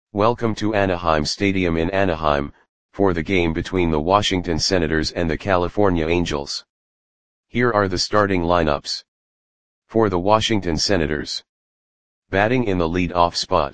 Welcome to Anaheim Stadium in Anaheim, for the game between the Washington Senators and the California Angels. Here are the starting lineups. For the Washington Senators. Batting in the lead-off spot.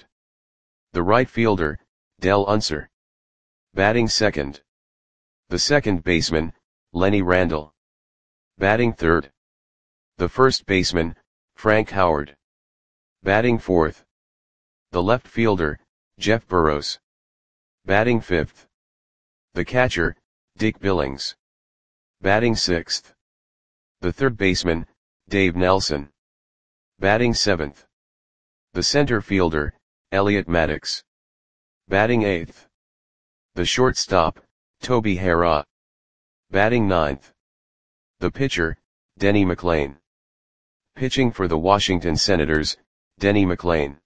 The right fielder, Dell Unser. Batting second. The second baseman, Lenny Randle. Batting third. The first baseman, Frank Howard. Batting fourth. The left fielder, Jeff Burroughs. Batting fifth. The catcher, Dick Billings. Batting sixth. The third baseman, Dave Nelson. Batting seventh. The center fielder, Elliot Maddox. Batting eighth. The shortstop, Toby Harrah. Batting ninth. The pitcher, Denny McLain. Pitching for the Washington Senators, Denny McLain.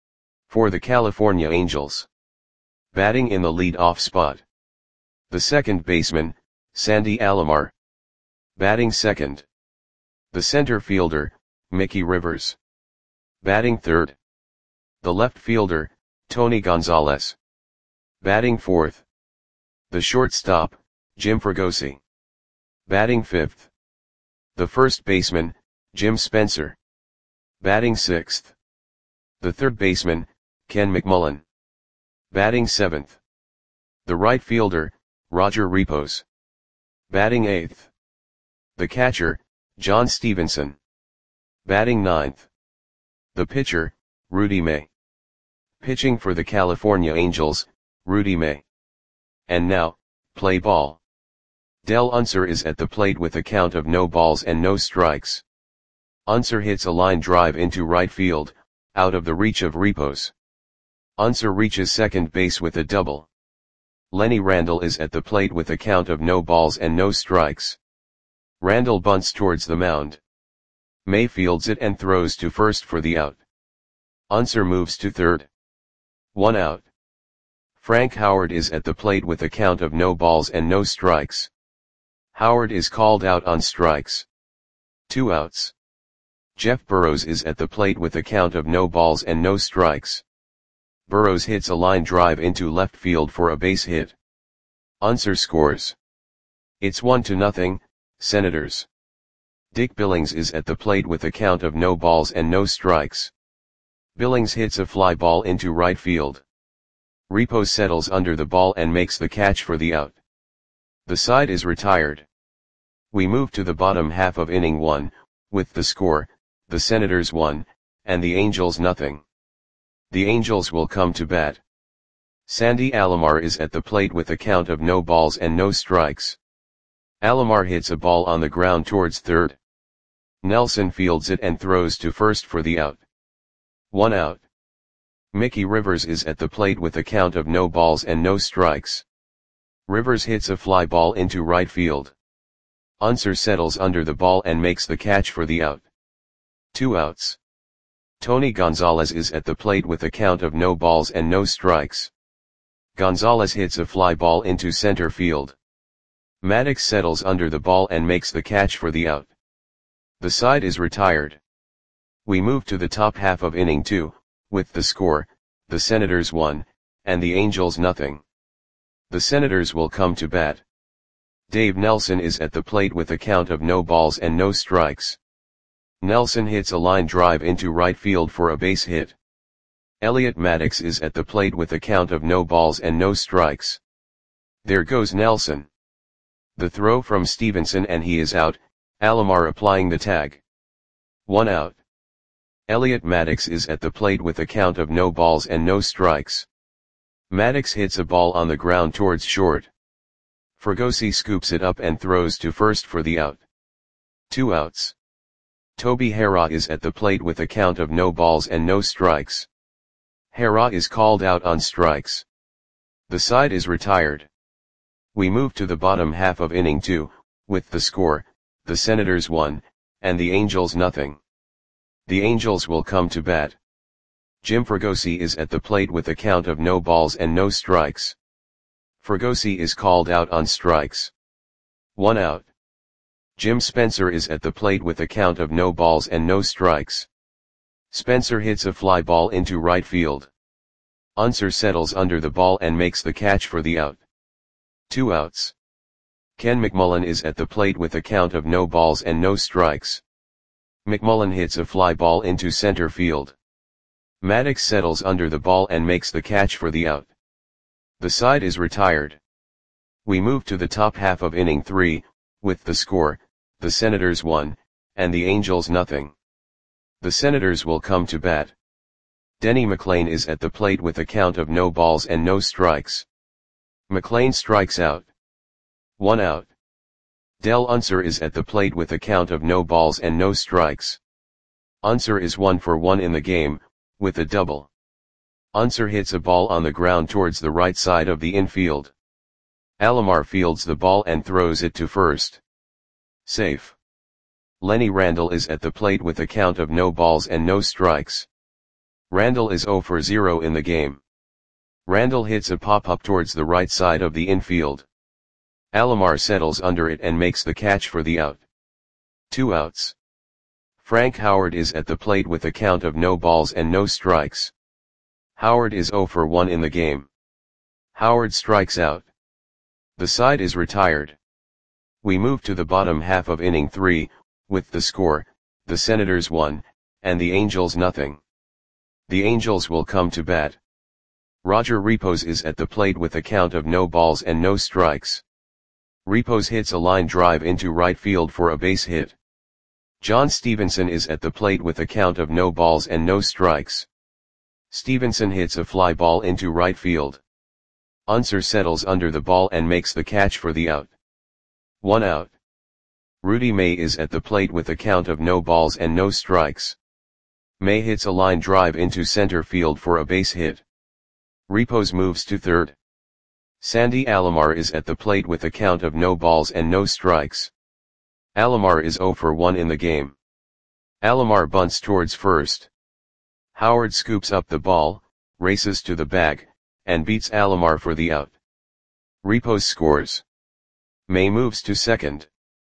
For the California Angels. Batting in the lead-off spot. The second baseman, Sandy Alomar. Batting second. The center fielder, Mickey Rivers. Batting third. The left fielder, Tony Gonzalez. Batting fourth. The shortstop, Jim Fregosi. Batting fifth. The first baseman, Jim Spencer. Batting sixth. The third baseman, Ken McMullen. Batting seventh. The right fielder, Roger Repos. Batting eighth. The catcher, John Stevenson. Batting ninth. The pitcher, Rudy May. Pitching for the California Angels, Rudy May. And now, play ball. Dell Unser is at the plate with a count of no balls and no strikes. Unser hits a line drive into right field, out of the reach of Repos. Unser reaches second base with a double. Lenny Randle is at the plate with a count of no balls and no strikes. Randle bunts towards the mound. May fields it and throws to first for the out. Unser moves to third. 1 out. Frank Howard is at the plate with a count of no balls and no strikes. Howard is called out on strikes. 2 outs. Jeff Burroughs is at the plate with a count of no balls and no strikes. Burroughs hits a line drive into left field for a base hit. Unser scores. It's 1-0, Senators. Dick Billings is at the plate with a count of no balls and no strikes. Billings hits a fly ball into right field. Repos settles under the ball and makes the catch for the out. The side is retired. We move to the bottom half of inning 1, with the score, the Senators 1, and the Angels 0. The Angels will come to bat. Sandy Alomar is at the plate with a count of no balls and no strikes. Alomar hits a ball on the ground towards third. Nelson fields it and throws to first for the out. 1 out. Mickey Rivers is at the plate with a count of no balls and no strikes. Rivers hits a fly ball into right field. Unser settles under the ball and makes the catch for the out. 2 outs. Tony Gonzalez is at the plate with a count of no balls and no strikes. Gonzalez hits a fly ball into center field. Maddox settles under the ball and makes the catch for the out. The side is retired. We move to the top half of inning 2, with the score, the Senators 1, and the Angels 0. The Senators will come to bat. Dave Nelson is at the plate with a count of no balls and no strikes. Nelson hits a line drive into right field for a base hit. Elliot Maddox is at the plate with a count of no balls and no strikes. There goes Nelson. The throw from Stevenson and he is out, Alomar applying the tag. 1 out. Elliot Maddox is at the plate with a count of no balls and no strikes. Maddox hits a ball on the ground towards short. Fregosi scoops it up and throws to first for the out. 2 outs. Toby Harrah is at the plate with a count of no balls and no strikes. Harrah is called out on strikes. The side is retired. We move to the bottom half of inning 2, with the score, the Senators 1, and the Angels 0. The Angels will come to bat. Jim Fregosi is at the plate with a count of no balls and no strikes. Fregosi is called out on strikes. 1 out. Jim Spencer is at the plate with a count of no balls and no strikes. Spencer hits a fly ball into right field. Unser settles under the ball and makes the catch for the out. 2 outs. Ken McMullen is at the plate with a count of no balls and no strikes. McMullen hits a fly ball into center field. Maddox settles under the ball and makes the catch for the out. The side is retired. We move to the top half of inning 3, with the score, the Senators 1, and the Angels nothing. The Senators will come to bat. Denny McLain is at the plate with a count of no balls and no strikes. McLain strikes out. 1 out. Del Unser is at the plate with a count of no balls and no strikes. Unser is 1 for 1 in the game, with a double. Unser hits a ball on the ground towards the right side of the infield. Alomar fields the ball and throws it to first. Safe. Lenny Randle is at the plate with a count of no balls and no strikes. Randle is 0 for 0 in the game. Randle hits a pop-up towards the right side of the infield. Alomar settles under it and makes the catch for the out. 2 outs. Frank Howard is at the plate with a count of no balls and no strikes. Howard is 0 for 1 in the game. Howard strikes out. The side is retired. We move to the bottom half of inning 3, with the score, the Senators 1, and the Angels nothing. The Angels will come to bat. Roger Repos is at the plate with a count of no balls and no strikes. Repos hits a line drive into right field for a base hit. John Stevenson is at the plate with a count of no balls and no strikes. Stevenson hits a fly ball into right field. Unser settles under the ball and makes the catch for the out. 1 out. Rudy May is at the plate with a count of no balls and no strikes. May hits a line drive into center field for a base hit. Repos moves to third. Sandy Alomar is at the plate with a count of no balls and no strikes. Alomar is 0 for 1 in the game. Alomar bunts towards first. Howard scoops up the ball, races to the bag, and beats Alomar for the out. Repos scores. May moves to second.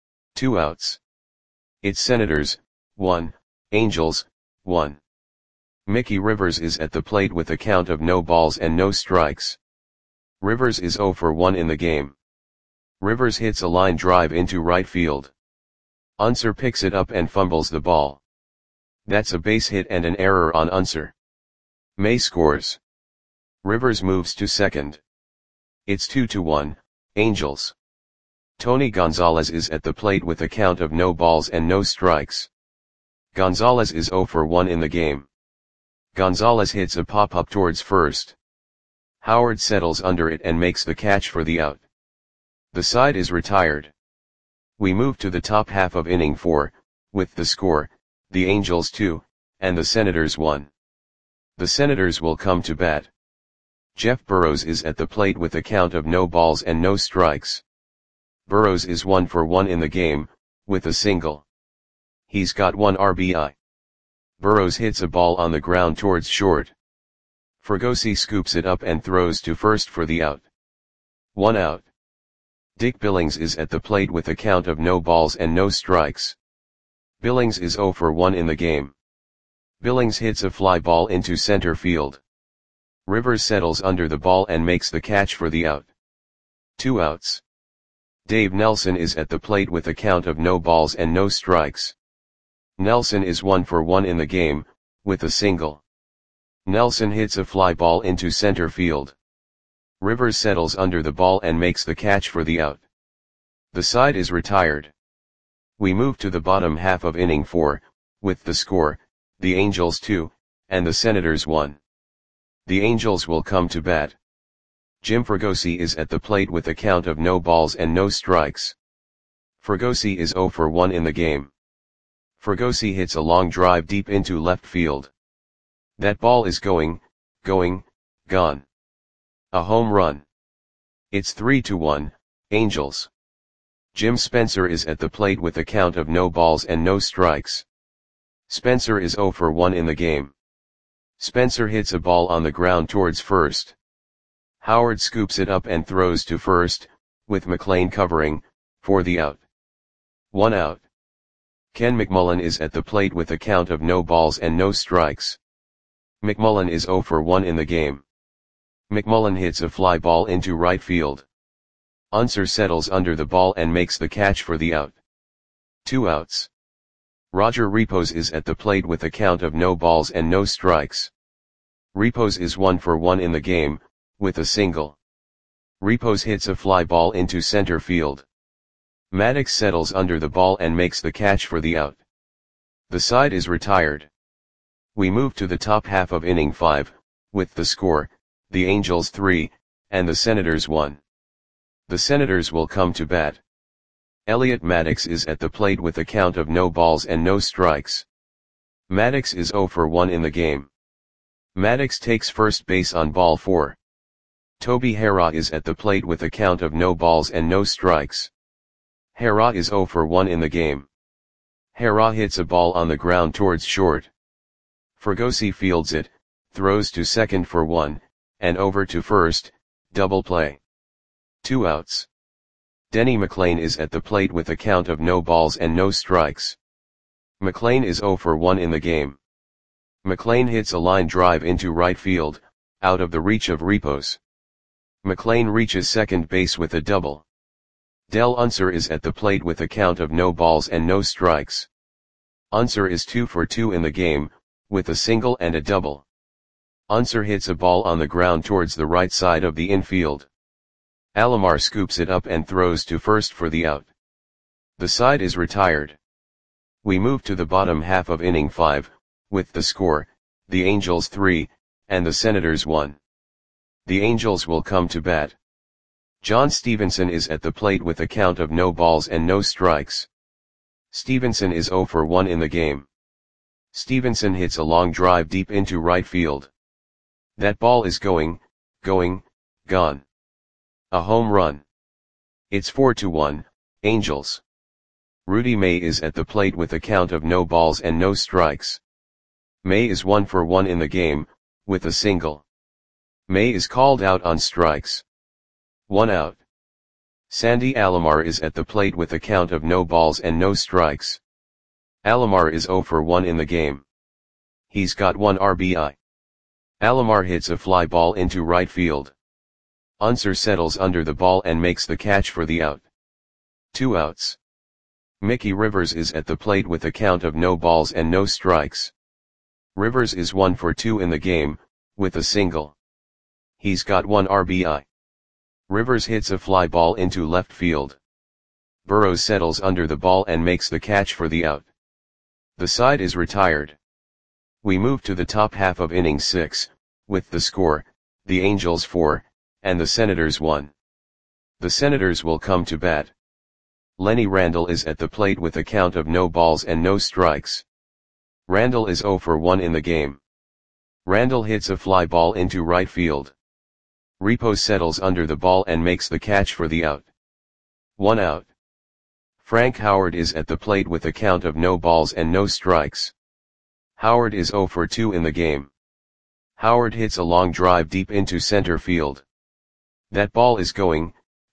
2 outs. It's Senators, 1, Angels, 1. Mickey Rivers is at the plate with a count of no balls and no strikes. Rivers is 0 for 1 in the game. Rivers hits a line drive into right field. Unser picks it up and fumbles the ball. That's a base hit and an error on Unser. May scores. Rivers moves to second. It's 2-1, Angels. Tony Gonzalez is at the plate with a count of no balls and no strikes. Gonzalez is 0 for 1 in the game. Gonzalez hits a pop-up towards first. Howard settles under it and makes the catch for the out. The side is retired. We move to the top half of inning 4, with the score, the Angels 2, and the Senators 1. The Senators will come to bat. Jeff Burrows is at the plate with a count of no balls and no strikes. Burrows is 1 for 1 in the game, with a single. He's got 1 RBI. Burrows hits a ball on the ground towards short. Fregosi scoops it up and throws to first for the out. 1 out. Dick Billings is at the plate with a count of no balls and no strikes. Billings is 0 for 1 in the game. Billings hits a fly ball into center field. Rivers settles under the ball and makes the catch for the out. 2 outs. Dave Nelson is at the plate with a count of no balls and no strikes. Nelson is 1 for 1 in the game, with a single. Nelson hits a fly ball into center field. Rivers settles under the ball and makes the catch for the out. The side is retired. We move to the bottom half of inning 4, with the score, the Angels 2, and the Senators 1. The Angels will come to bat. Jim Fregosi is at the plate with a count of no balls and no strikes. Fregosi is 0 for 1 in the game. Fregosi hits a long drive deep into left field. That ball is gone. A home run. It's 3-1, Angels. Jim Spencer is at the plate with a count of no balls and no strikes. Spencer is 0 for 1 in the game. Spencer hits a ball on the ground towards first. Howard scoops it up and throws to first, with McLain covering, for the out. 1 out. Ken McMullen is at the plate with a count of no balls and no strikes. McMullen is 0 for 1 in the game. McMullen hits a fly ball into right field. Unser settles under the ball and makes the catch for the out. 2 outs. Roger Repos is at the plate with a count of no balls and no strikes. Repos is 1 for 1 in the game, with a single. Repos hits a fly ball into center field. Maddox settles under the ball and makes the catch for the out. The side is retired. We move to the top half of inning 5, with the score, the Angels 3, and the Senators 1. The Senators will come to bat. Elliot Maddox is at the plate with a count of no balls and no strikes. Maddox is 0 for 1 in the game. Maddox takes first base on ball 4. Toby Harrah is at the plate with a count of no balls and no strikes. Harrah is 0 for 1 in the game. Harrah hits a ball on the ground towards short. Fregosi fields it, throws to second for 1, and over to first, double play. 2 outs. Denny McLain is at the plate with a count of no balls and no strikes. McLain is 0 for 1 in the game. McLain hits a line drive into right field, out of the reach of Repos. McLain reaches second base with a double. Del Unser is at the plate with a count of no balls and no strikes. Unser is 2 for 2 in the game, with a single and a double. Unser hits a ball on the ground towards the right side of the infield. Alomar scoops it up and throws to first for the out. The side is retired. We move to the bottom half of inning 5, with the score, the Angels 3, and the Senators 1. The Angels will come to bat. John Stevenson is at the plate with a count of no balls and no strikes. Stevenson is 0 for 1 in the game. Stevenson hits a long drive deep into right field. That ball is gone. A home run. It's 4-1, Angels. Rudy May is at the plate with a count of no balls and no strikes. May is 1 for 1 in the game, with a single. May is called out on strikes. 1 out. Sandy Alomar is at the plate with a count of no balls and no strikes. Alomar is 0 for 1 in the game. He's got 1 RBI. Alomar hits a fly ball into right field. Unser settles under the ball and makes the catch for the out. 2 outs. Mickey Rivers is at the plate with a count of no balls and no strikes. Rivers is 1 for 2 in the game, with a single. He's got 1 RBI. Rivers hits a fly ball into left field. Burrows settles under the ball and makes the catch for the out. The side is retired. We move to the top half of inning 6, with the score, the Angels 4, and the Senators 1. The Senators will come to bat. Lenny Randle is at the plate with a count of no balls and no strikes. Randle is 0 for 1 in the game. Randle hits a fly ball into right field. Repos settles under the ball and makes the catch for the out. 1 out. Frank Howard is at the plate with a count of no balls and no strikes. Howard is 0 for 2 in the game. Howard hits a long drive deep into center field. That ball is gone.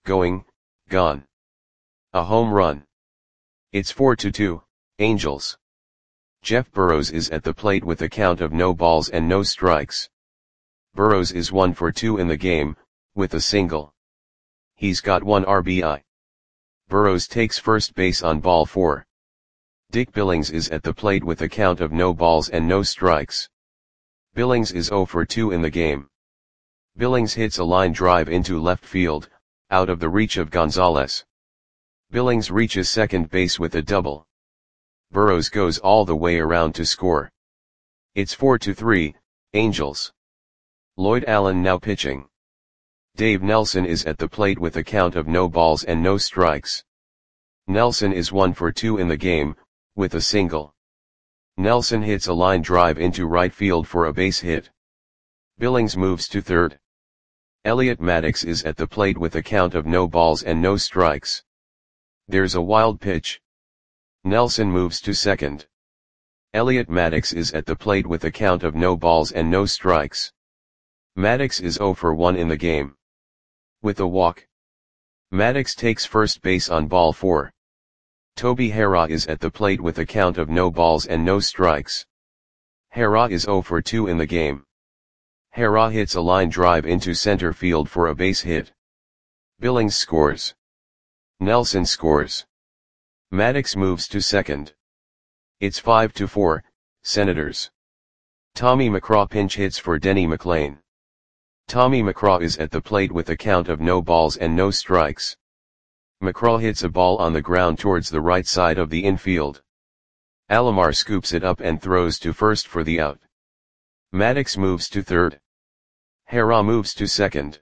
A home run. It's 4-2, Angels. Jeff Burrows is at the plate with a count of no balls and no strikes. Burrows is 1 for 2 in the game, with a single. He's got 1 RBI. Burrows takes first base on ball 4. Dick Billings is at the plate with a count of no balls and no strikes. Billings is 0 for 2 in the game. Billings hits a line drive into left field, out of the reach of Gonzalez. Billings reaches second base with a double. Burrows goes all the way around to score. It's 4-3, Angels. Lloyd Allen now pitching. Dave Nelson is at the plate with a count of no balls and no strikes. Nelson is 1 for 2 in the game, with a single. Nelson hits a line drive into right field for a base hit. Billings moves to third. Elliot Maddox is at the plate with a count of no balls and no strikes. There's a wild pitch. Nelson moves to second. Elliot Maddox is at the plate with a count of no balls and no strikes. Maddox is 0 for 1 in the game. With a walk. Maddox takes first base on ball 4. Toby Harrah is at the plate with a count of no balls and no strikes. Harrah is 0 for 2 in the game. Hara hits a line drive into center field for a base hit. Billings scores. Nelson scores. Maddox moves to second. It's 5-4, Senators. Tommy McCraw pinch hits for Denny McLain. Tommy McCraw is at the plate with a count of no balls and no strikes. McCraw hits a ball on the ground towards the right side of the infield. Alomar scoops it up and throws to first for the out. Maddox moves to third. Hara moves to second.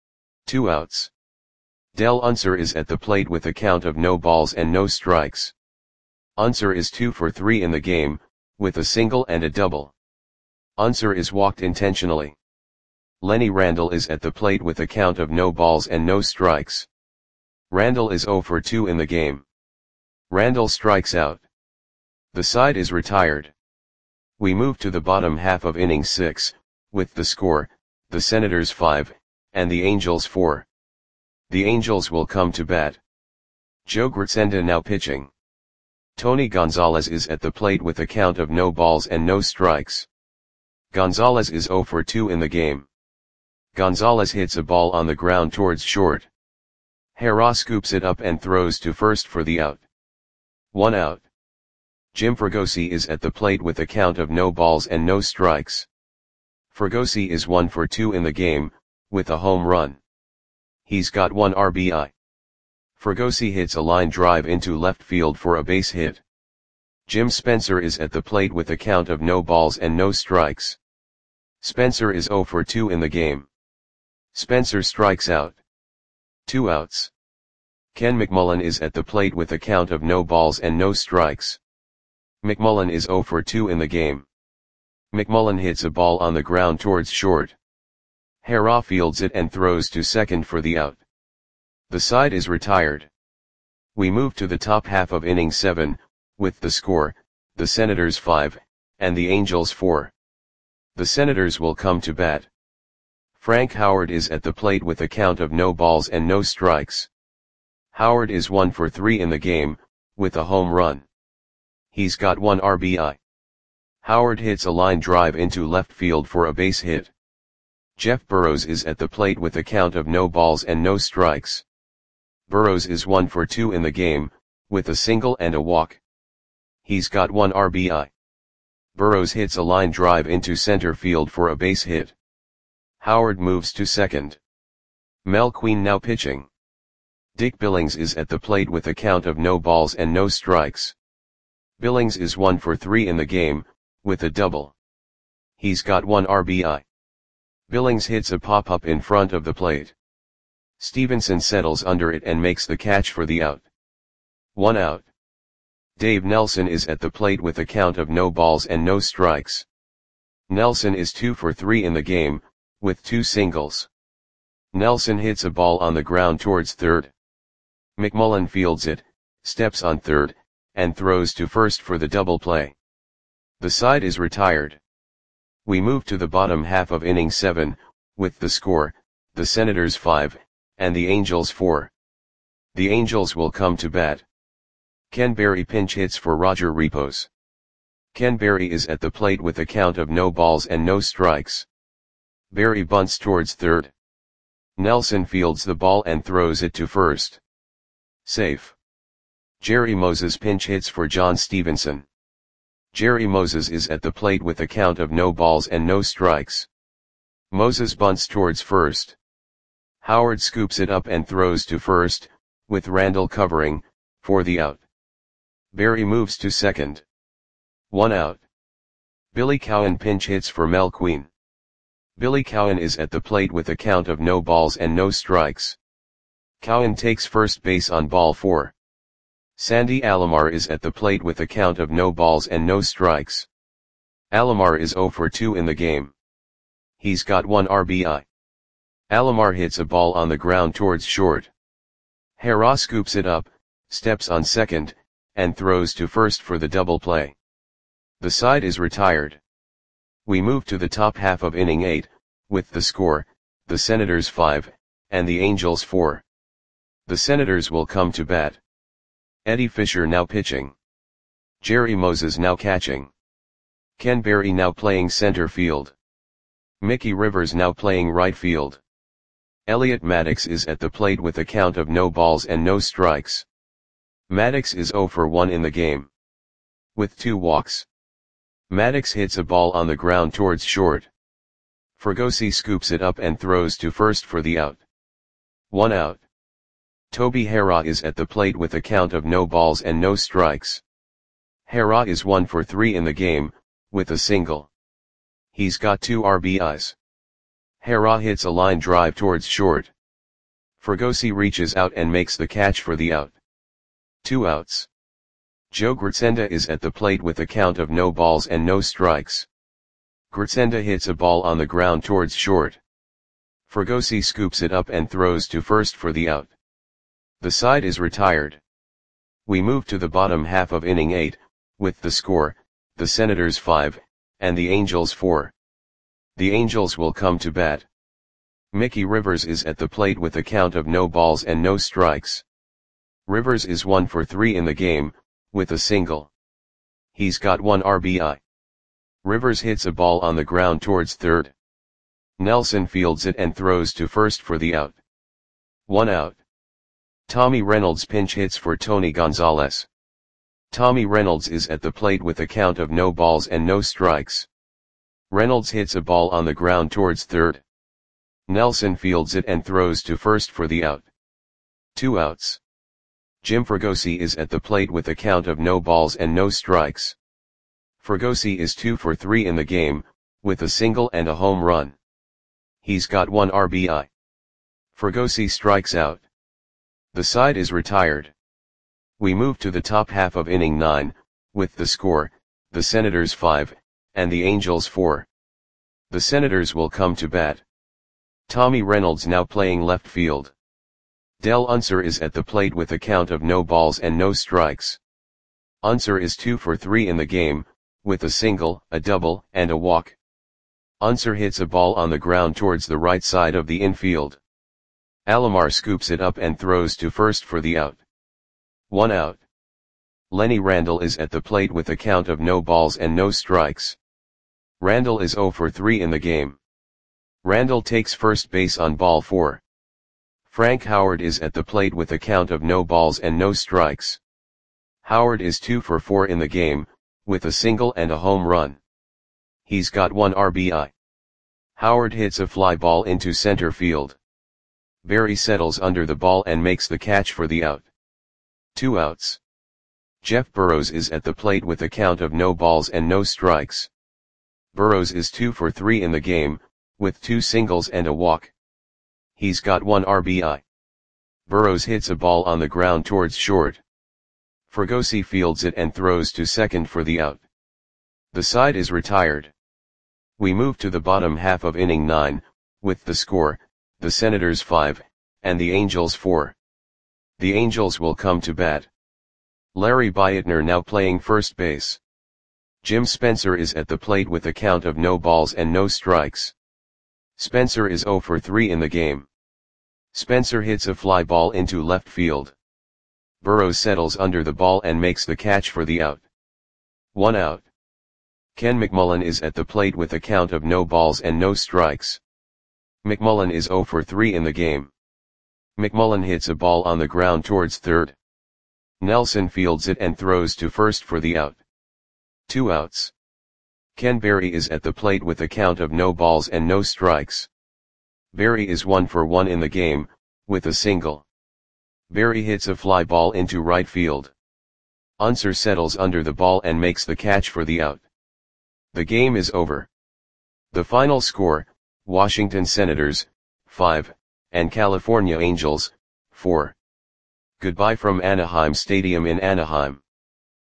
2 outs. Del Unser is at the plate with a count of no balls and no strikes. Unser is 2 for 3 in the game, with a single and a double. Unser is walked intentionally. Lenny Randle is at the plate with a count of no balls and no strikes. Randle is 0 for 2 in the game. Randle strikes out. The side is retired. We move to the bottom half of inning 6, with the score, the Senators 5, and the Angels 4. The Angels will come to bat. Joe Gritsenda now pitching. Tony Gonzalez is at the plate with a count of no balls and no strikes. Gonzalez is 0 for 2 in the game. Gonzalez hits a ball on the ground towards short. Hara scoops it up and throws to first for the out. 1 out. Jim Fregosi is at the plate with a count of no balls and no strikes. Fregosi is 1 for 2 in the game, with a home run. He's got 1 RBI. Fregosi hits a line drive into left field for a base hit. Jim Spencer is at the plate with a count of no balls and no strikes. Spencer is 0 for 2 in the game. Spencer strikes out. 2 outs. Ken McMullen is at the plate with a count of no balls and no strikes. McMullen is 0 for 2 in the game. McMullen hits a ball on the ground towards short. Hara fields it and throws to second for the out. The side is retired. We move to the top half of inning 7, with the score, the Senators 5, and the Angels 4. The Senators will come to bat. Frank Howard is at the plate with a count of no balls and no strikes. Howard is 1 for 3 in the game, with a home run. He's got 1 RBI. Howard hits a line drive into left field for a base hit. Jeff Burrows is at the plate with a count of no balls and no strikes. Burrows is 1 for 2 in the game, with a single and a walk. He's got 1 RBI. Burrows hits a line drive into center field for a base hit. Howard moves to second. Mel Queen now pitching. Dick Billings is at the plate with a count of no balls and no strikes. Billings is 1 for 3 in the game, with a double. He's got 1 RBI. Billings hits a pop-up in front of the plate. Stevenson settles under it and makes the catch for the out. 1 out. Dave Nelson is at the plate with a count of no balls and no strikes. Nelson is 2 for 3 in the game, with 2 singles. Nelson hits a ball on the ground towards third. McMullen fields it, steps on third, and throws to first for the double play. The side is retired. We move to the bottom half of inning 7, with the score, the Senators 5, and the Angels 4. The Angels will come to bat. Ken Berry pinch hits for Roger Repos. Ken Berry is at the plate with a count of no balls and no strikes. Berry bunts towards third. Nelson fields the ball and throws it to first. Safe. Jerry Moses pinch hits for John Stevenson. Jerry Moses is at the plate with a count of no balls and no strikes. Moses bunts towards first. Howard scoops it up and throws to first, with Randle covering, for the out. Berry moves to second. 1 out. Billy Cowan pinch hits for Mel Queen. Billy Cowan is at the plate with a count of no balls and no strikes. Cowan takes first base on ball 4. Sandy Alomar is at the plate with a count of no balls and no strikes. Alomar is 0 for 2 in the game. He's got 1 RBI. Alomar hits a ball on the ground towards short. Hara scoops it up, steps on second, and throws to first for the double play. The side is retired. We move to the top half of inning 8, with the score, the Senators 5, and the Angels 4. The Senators will come to bat. Eddie Fisher now pitching. Jerry Moses now catching. Ken Berry now playing center field. Mickey Rivers now playing right field. Elliot Maddox is at the plate with a count of no balls and no strikes. Maddox is 0 for 1 in the game, with 2 walks. Maddox hits a ball on the ground towards short. Fregosi scoops it up and throws to first for the out. 1 out. Toby Harrah is at the plate with a count of no balls and no strikes. Harrah is 1 for 3 in the game, with a single. He's got 2 RBIs. Harrah hits a line drive towards short. Fregosi reaches out and makes the catch for the out. 2 outs. Joe Gritsenda is at the plate with a count of no balls and no strikes. Gritsenda hits a ball on the ground towards short. Fregosi scoops it up and throws to first for the out. The side is retired. We move to the bottom half of inning 8, with the score, the Senators 5, and the Angels 4. The Angels will come to bat. Mickey Rivers is at the plate with a count of no balls and no strikes. Rivers is 1 for 3 in the game, with a single. He's got 1 RBI. Rivers hits a ball on the ground towards third. Nelson fields it and throws to first for the out. 1 out. Tommy Reynolds pinch hits for Tony Gonzalez. Tommy Reynolds is at the plate with a count of no balls and no strikes. Reynolds hits a ball on the ground towards third. Nelson fields it and throws to first for the out. 2 outs. Jim Fregosi is at the plate with a count of no balls and no strikes. Fregosi is 2 for 3 in the game, with a single and a home run. He's got 1 RBI. Fregosi strikes out. The side is retired. We move to the top half of inning 9, with the score, the Senators 5, and the Angels 4. The Senators will come to bat. Tommy Reynolds now playing left field. Del Unser is at the plate with a count of no balls and no strikes. Unser is 2 for 3 in the game, with a single, a double, and a walk. Unser hits a ball on the ground towards the right side of the infield. Alomar scoops it up and throws to first for the out. 1 out. Lenny Randle is at the plate with a count of no balls and no strikes. Randle is 0 for 3 in the game. Randle takes first base on ball 4. Frank Howard is at the plate with a count of no balls and no strikes. Howard is 2 for 4 in the game, with a single and a home run. He's got 1 RBI. Howard hits a fly ball into center field. Berry settles under the ball and makes the catch for the out. 2 outs. Jeff Burrows is at the plate with a count of no balls and no strikes. Burrows is 2 for 3 in the game, with 2 singles and a walk. He's got 1 RBI. Burrows hits a ball on the ground towards short. Fregosi fields it and throws to second for the out. The side is retired. We move to the bottom half of inning 9, with the score, the Senators 5, and the Angels 4. The Angels will come to bat. Larry Beitner now playing first base. Jim Spencer is at the plate with a count of no balls and no strikes. Spencer is 0 for 3 in the game. Spencer hits a fly ball into left field. Burrows settles under the ball and makes the catch for the out. 1 out. Ken McMullen is at the plate with a count of no balls and no strikes. McMullen is 0 for 3 in the game. McMullen hits a ball on the ground towards third. Nelson fields it and throws to first for the out. 2 outs. Ken Berry is at the plate with a count of no balls and no strikes. Berry is 1 for 1 in the game, with a single. Berry hits a fly ball into right field. Unser settles under the ball and makes the catch for the out. The game is over. The final score, Washington Senators, 5, and California Angels, 4. Goodbye from Anaheim Stadium in Anaheim.